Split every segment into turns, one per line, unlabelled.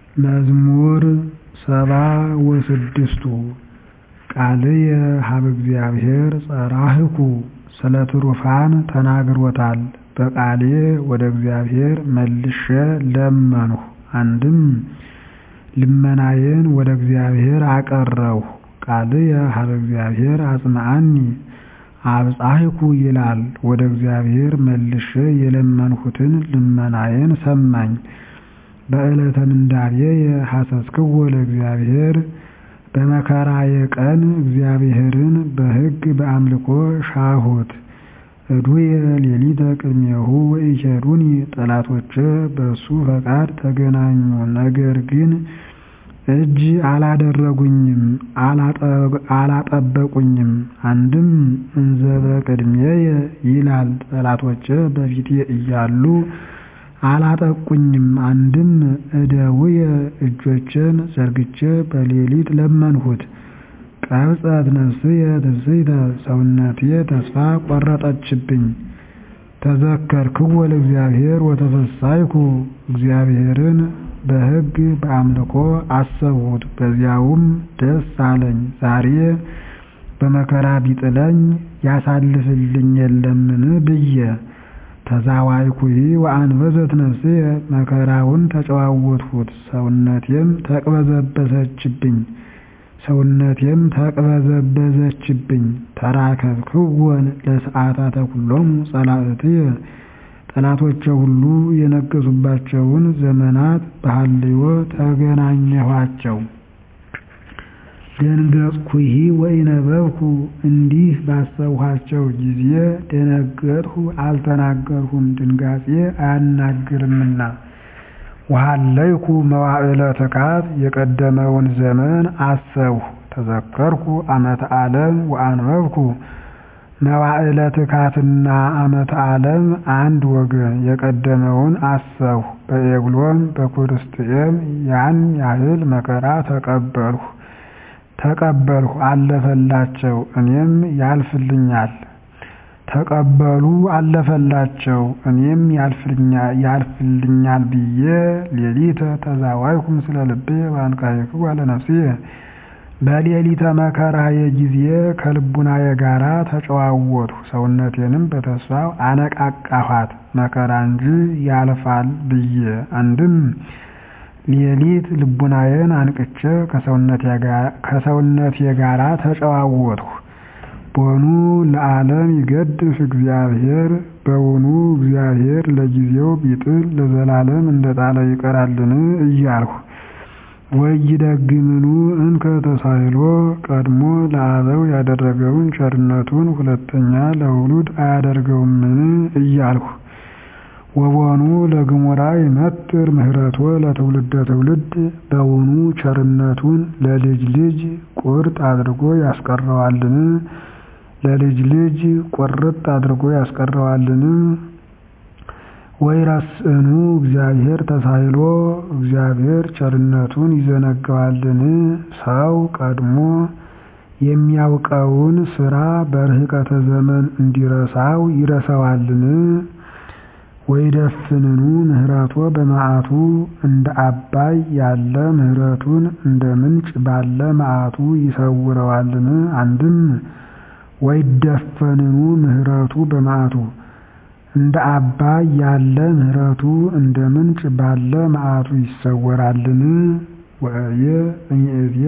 መዝሙር 76 ቃልየ ሀበ እግዚአብሔር ጸራህኩ ስለ ትሩፋን ተናግሮታል በቃሌ ወደ እግዚአብሔር መልሼ ለመንሁ አንድም ልመናዬን ወደ እግዚአብሔር አቀረብሁ ቃልየ ሀበ እግዚአብሔር አጽምዓኒ አብጻሕኩ ይላል ወደ እግዚአብሔር መልሼ የለመንሁትን ልመናዬን ሰማኝ በዕለተ ምንዳቤየ ሐሰስክዎ ለእግዚአብሔር በመከራዬ ቀን እግዚአብሔርን በሕግ በአምልኮ ሻሁት እዱየ ሌሊተ ቅድሜሁ ወኢኬዱኒ ጠላቶቼ በእሱ ፈቃድ ተገናኙ ነገር ግን እጅ አላደረጉኝም አላጠበቁኝም አንድም እንዘ በቅድሜየ ይላል ጠላቶቼ በፊቴ እያሉ አላጠቁኝም አንድም እደውየ እጆቼን ዘርግቼ በሌሊት ለመንሁት ቀብጸት ነፍስየ ትፍሥሕተ ሰውነቴ ተስፋ ቆረጠችብኝ ተዘከርክዎ ለእግዚአብሔር ወተፈሥሐይኩ እግዚአብሔርን በሕግ በአምልኮ አሰብሁት በዚያውም ደስ አለኝ ዛሬ በመከራ ቢጥለኝ ያሳልፍልኝ የለምን ብዬ ተዛዋይኩሂ ወአንበዘት ነፍስየ መከራውን ተጨዋወትሁት ሰውነቴም ተቅበዘበዘችብኝ ተራከብክዎን ለሰዓታተ ኩሎሙ ጸላእትየ ጠላቶቼ ሁሉ የነገሱባቸውን ዘመናት በሐልዮ ተገናኘኋቸው ደንገጽኩሂ ወኢነበብኩ እንዲህ ባሰብኋቸው ጊዜ ደነገጥሁ አልተናገርሁም ድንጋጼ አያናግርምና ወሀለይኩ መዋዕለ ትካት የቀደመውን ዘመን አሰብሁ ተዘከርኩ ዓመተ ዓለም ወአንበብኩ መዋዕለ ትካትና ዓመተ ዓለም አንድ ወገን የቀደመውን አሰብሁ በዔግሎም በኩርስጥኤም ያን ያህል መከራ ተቀበልሁ አለፈላቸው እኔም ያልፍልኛል ተቀበሉ አለፈላቸው እኔም ያልፍልኛል ብዬ ሌሊተ ተዛዋይኩ ምስለ ልብየ ወአንቃዕክዋ ለነፍስየ በሌሊተ መከራዬ ጊዜ ከልቡናዬ ጋራ ተጨዋወትሁ ሰውነቴንም በተስፋው አነቃቃኋት መከራ እንጂ ያልፋል ብዬ አንድም ሌሊት ልቡናዬን አንቅቼ ከሰውነቴ ጋራ ተጨዋወትሁ ቦኑ ለዓለም ይገድፍ እግዚአብሔር በውኑ እግዚአብሔር ለጊዜው ቢጥል ለዘላለም እንደጣለ ይቀራልን እያልሁ ወይደግምኑ እንከ ተሳይሎ ቀድሞ ለአበው ያደረገውን ቸርነቱን ሁለተኛ ለውሉድ አያደርገውምን እያልሁ ወቦኑ ለግሙራ ይመትር ምህረቶ ለትውልደ ትውልድ በውኑ ቸርነቱን ለልጅ ልጅ ቁርጥ አድርጎ ያስቀረዋልን ለልጅ ልጅ ቁርጥ አድርጎ ያስቀረዋልን ወይረስእኑ እግዚአብሔር ተሳይሎ እግዚአብሔር ቸርነቱን ይዘነጋዋልን ሰው ቀድሞ የሚያውቀውን ሥራ በርህቀተ ዘመን እንዲረሳው ይረሳዋልን ወይደፍንኑ ምህረቶ በመዓቱ እንደ አባይ ያለ ምህረቱን እንደ ምንጭ ባለ መዓቱ ይሰውረዋልን አንድም ወይደፈንኑ ምህረቱ በመዓቱ እንደ አባይ ያለ ምህረቱ እንደ ምንጭ ባለ መዓቱ ይሰወራልን ወእየ እምይእዜ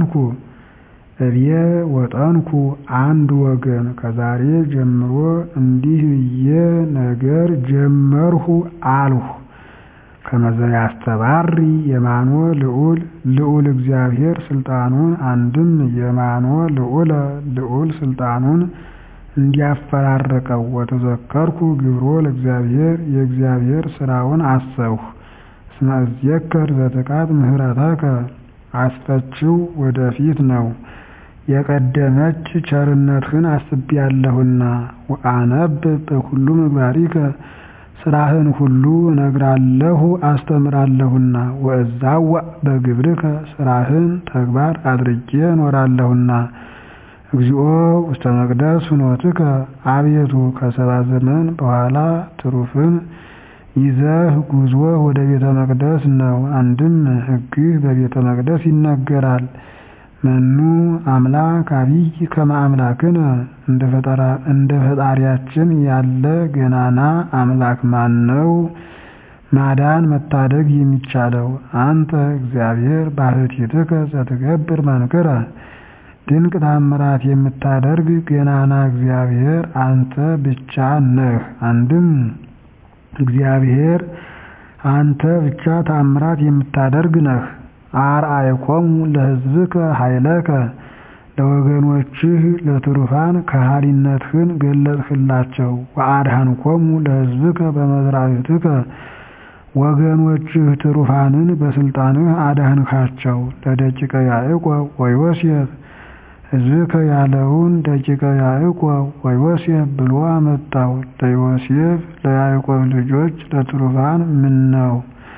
ወጠንኩ አንድ ወገን ከዛሬ ጀምሮ እንዲህ ብዬ ነገር ጀመርሁ አልሁ ከመዘ ያስተባሪ የማኖ ልዑል እግዚአብሔር ስልጣኑን አንድም የማኖ ልዑል ስልጣኑን እንዲያፈራርቀው ወተዘከርኩ ግብሮ ለእግዚአብሔር የእግዚአብሔር ሥራውን አሰብሁ እስመ እዜከር ዘትካት ምህረተከ አስፈችው ወደፊት ነው የቀደመች ቸርነትህን አስቤያለሁና ወአነብብ በኩሉ ምግባሪከ ሥራህን ሁሉ እነግራለሁ አስተምራለሁና ወእዛወዕ በግብርከ ሥራህን ተግባር አድርጌ እኖራለሁና እግዚኦ ውስተ መቅደስ ፍኖትከ አቤቱ ከሰባ ዘመን በኋላ ትሩፍን ይዘህ ጉዞ ወደ ቤተ መቅደስ ነው። አንድም ሕግህ በቤተ መቅደስ ይነገራል። መኑ አምላክ አቢይ ከመ አምላክነ እንደ ፈጣሪያችን ያለ ገናና አምላክ ማን ነው? ማዳን መታደግ የሚቻለው አንተ እግዚአብሔር ባሕቲትከ ዘትገብር መንክረ ድንቅ ታምራት የምታደርግ ገናና እግዚአብሔር አንተ ብቻ ነህ። አንድም እግዚአብሔር አንተ ብቻ ታምራት የምታደርግ ነህ። አርአይኮሙ ለሕዝብከ ኃይለከ ለወገኖችህ ለትሩፋን ከሃሊነትህን ገለጽህላቸው። ወአድኃንኮሙ ለሕዝብከ በመዝራዕትከ ወገኖችህ ትሩፋንን በስልጣንህ አዳህንካቸው። ለደቂቀ ያዕቆብ ወዮሴፍ ሕዝብከ ያለውን ደቂቀ ያዕቆብ ወዮሴፍ ብሎ አመጣው። ለዮሴፍ ለያዕቆብ ልጆች ለትሩፋን ምነው?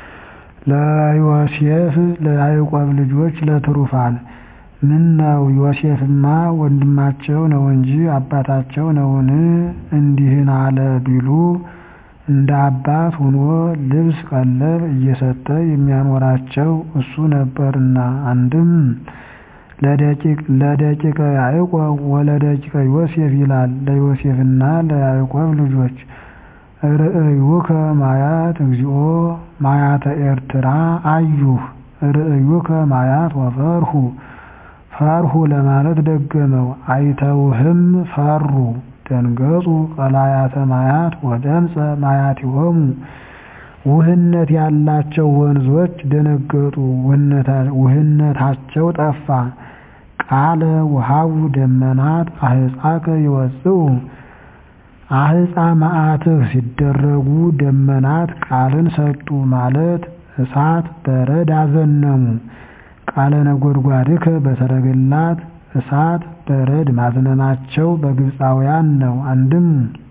ለዮሴፍ ለያዕቆብ ልጆች ለትሩፋን ምነው? ዮሴፍማ ወንድማቸው ነው እንጂ አባታቸው ነውን? እንዲህን አለ ቢሉ እንደ አባት ሆኖ ልብስ ቀለብ እየሰጠ የሚያኖራቸው እሱ ነበርና። አንድም ለደቂቀ ያዕቆብ ወለደቂቀ ዮሴፍ ይላል። ለዮሴፍና ለያዕቆብ ልጆች ርእዩከ ማያት እግዚኦ ማያተ ኤርትራ አዩህ። ርእዩከ ማያት ወፈርሁ ፈርሁ ለማለት ደገመው። አይተውህም ፈሩ። ደንገጹ ቀላያተ ማያት ወደምፀ ማያቲሆሙ ውህነት ያላቸው ወንዞች ደነገጡ፣ ውህነታቸው ጠፋ። ቃለ ውሃቡ ደመናት አህፃከ ይወፅኡ አህፃ መዓትህ ሲደረጉ ደመናት ቃልን ሰጡ ማለት እሳት በረድ አዘነሙ። ቃለ ነጎድጓድከ በሰረገላት እሳት በረድ ማዝነናቸው በግብፃውያን ነው። አንድም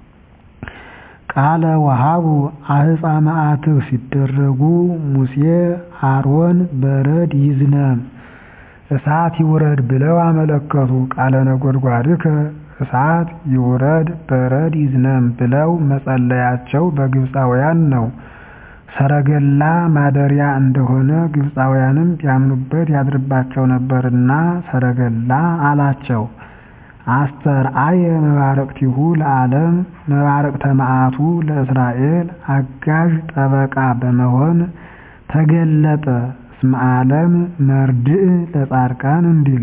ቃለ ወሃቡ አህፃ መዓትህ ሲደረጉ ሙሴ አሮን በረድ ይዝነም እሳት ይውረድ ብለው አመለከቱ። ቃለ ነጎድጓድከ እሳት ይውረድ በረድ ይዝነም ብለው መጸለያቸው በግብፃውያን ነው። ሰረገላ ማደሪያ እንደሆነ ግብፃውያንም ቢያምኑበት ያድርባቸው ነበርና ሰረገላ አላቸው። አስተርአየ መባረቅቲሁ ለዓለም መባረቅተ መዓቱ ለእስራኤል አጋዥ ጠበቃ በመሆን ተገለጠ። እስመ ዓለም መርድእ ለጻድቃን እንዲል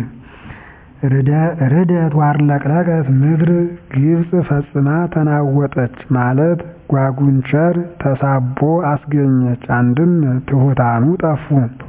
ርደት ዋርለቅለቀት ምድር ግብፅ ፈጽማ ተናወጠች ማለት ጓጉንቸር ተሳቦ አስገኘች። አንድም ትሑታኑ ጠፉ።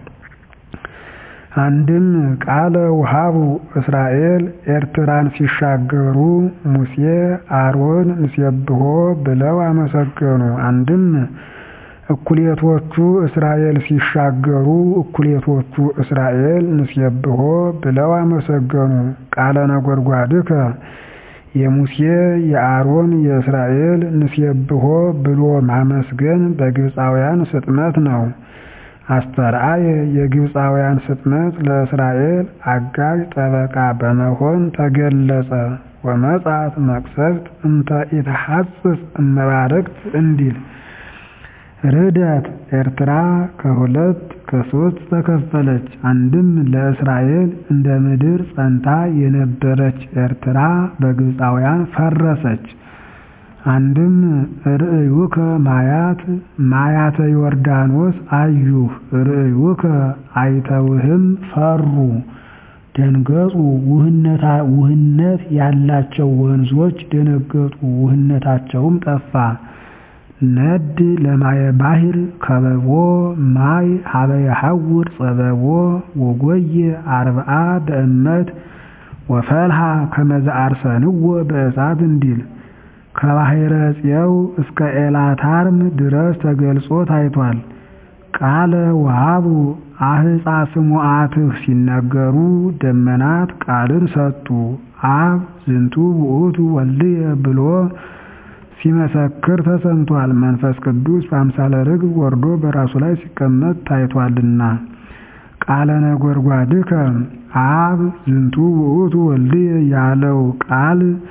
አንድም ቃለ ውሃቡ እስራኤል ኤርትራን ሲሻገሩ ሙሴ አሮን ንሴብሖ ብለው አመሰገኑ። አንድም እኩሌቶቹ እስራኤል ሲሻገሩ እኩሌቶቹ እስራኤል ንሴብሖ ብለው አመሰገኑ። ቃለ ነጎድጓድከ የሙሴ የአሮን የእስራኤል ንሴብሖ ብሎ ማመስገን በግብፃውያን ስጥመት ነው። አስተርአየ የግብፃውያን ስጥመት ለእስራኤል አጋዥ ጠበቃ በመሆን ተገለጸ። ወመጻት መቅሰፍት እንተ ኢትሐጽጽ እመባረቅት እንዲል ርደት ኤርትራ ከሁለት ከሶስት ተከፈለች። አንድም ለእስራኤል እንደ ምድር ጸንታ የነበረች ኤርትራ በግብፃውያን ፈረሰች። አንድም ርእዩከ ማያት ማያተ ዮርዳኖስ አዩህ። ርእዩከ አይተውህም ፈሩ። ደንገጹ ውህነት ያላቸው ወንዞች ደነገጡ፣ ውህነታቸውም ጠፋ። ነድ ለማየ ባሕር ከበቦ ማይ ሀበ የሐውር ጸበቦ ወጎየ አርብዓ በእመት ወፈልሃ ከመ ዘአርሰንዎ በእሳት እንዲል ከባሕረ ጽየው እስከ ኤላታርም ድረስ ተገልጾ ታይቷል። ቃለ ወሃቡ አህፃ ስሙዓትህ ሲነገሩ ደመናት ቃልን ሰጡ። አብ ዝንቱ ውእቱ ወልድየ ብሎ ሲመሰክር ተሰምቷል። መንፈስ ቅዱስ በአምሳለ ርግብ ወርዶ በራሱ ላይ ሲቀመጥ ታይቷልና። ቃለ ነጎድጓድከ አብ ዝንቱ ውእቱ ወልድየ ያለው ቃል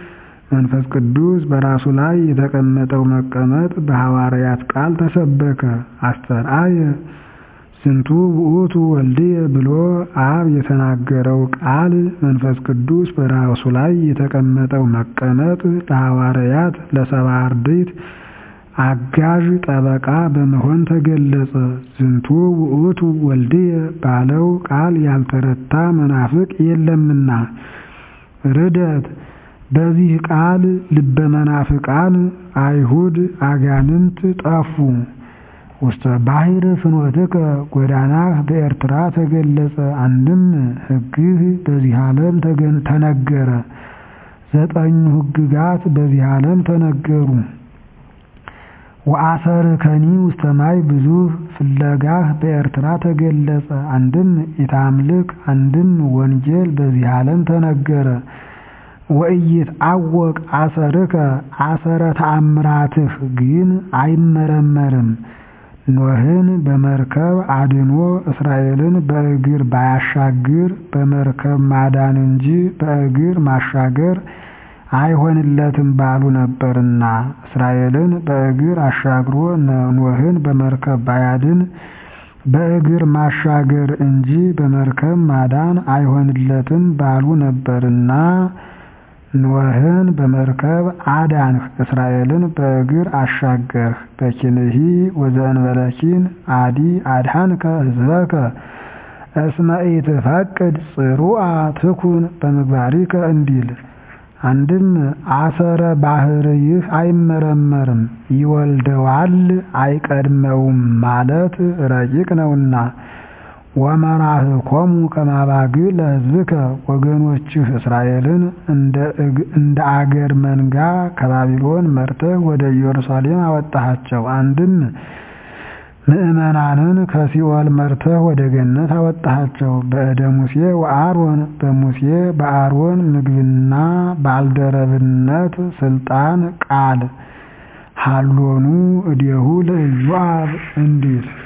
መንፈስ ቅዱስ በራሱ ላይ የተቀመጠው መቀመጥ በሐዋርያት ቃል ተሰበከ። አስተርአየ ዝንቱ ውእቱ ወልድየ ብሎ አብ የተናገረው ቃል መንፈስ ቅዱስ በራሱ ላይ የተቀመጠው መቀመጥ ለሐዋርያት ለሰባ አርድእት አጋዥ ጠበቃ በመሆን ተገለጸ። ዝንቱ ውእቱ ወልድየ ባለው ቃል ያልተረታ መናፍቅ የለምና። ርደት በዚህ ቃል ልበ መናፍቃን አይሁድ አጋንንት ጠፉ። ውስተ ባሕር ፍኖትከ ጎዳናህ በኤርትራ ተገለጸ። አንድም ሕግህ በዚህ ዓለም ተነገረ። 9 ሕግጋት በዚህ ዓለም ተነገሩ። ወአሰርከኒ ውስተ ማይ ብዙኅ ፍለጋህ በኤርትራ ተገለጸ። አንድም ኢታምልክ አንድም ወንጌል በዚህ ዓለም ተነገረ። ወኢይትዐወቅ አሰርከ አሰረ ተአምራትህ ግን አይመረመርም። ኖህን በመርከብ አድኖ እስራኤልን በእግር ባያሻግር በመርከብ ማዳን እንጂ በእግር ማሻገር አይሆንለትም ባሉ ነበርና እስራኤልን በእግር አሻግሮ ኖህን በመርከብ ባያድን በእግር ማሻገር እንጂ በመርከብ ማዳን አይሆንለትም ባሉ ነበርና ኖህን በመርከብ አዳንህ እስራኤልን በእግር አሻገርህ። በኪንሂ ወዘእንበለኪን አዲ አድኃንከ ሕዝበከ እስመ ኢትፈቅድ ጽሩዓ ትኩን በምግባሪከ እንዲል። አንድም አሰረ ባሕርይህ አይመረመርም ይወልደዋል አይቀድመውም ማለት ረቂቅ ነውና። ወመራህኮሙ ከመ አባግዕ ለሕዝብከ ወገኖችህ እስራኤልን እንደ አገር መንጋ ከባቢሎን መርተህ ወደ ኢየሩሳሌም አወጣሃቸው። አንድም ምእመናንን ከሲኦል መርተህ ወደ ገነት አወጣሃቸው። በእደ ሙሴ ወአሮን በሙሴ በአሮን ምግብና ባልደረብነት ስልጣን ቃል ሀሎኑ እዴሁ ለኢዮአብ እንዲል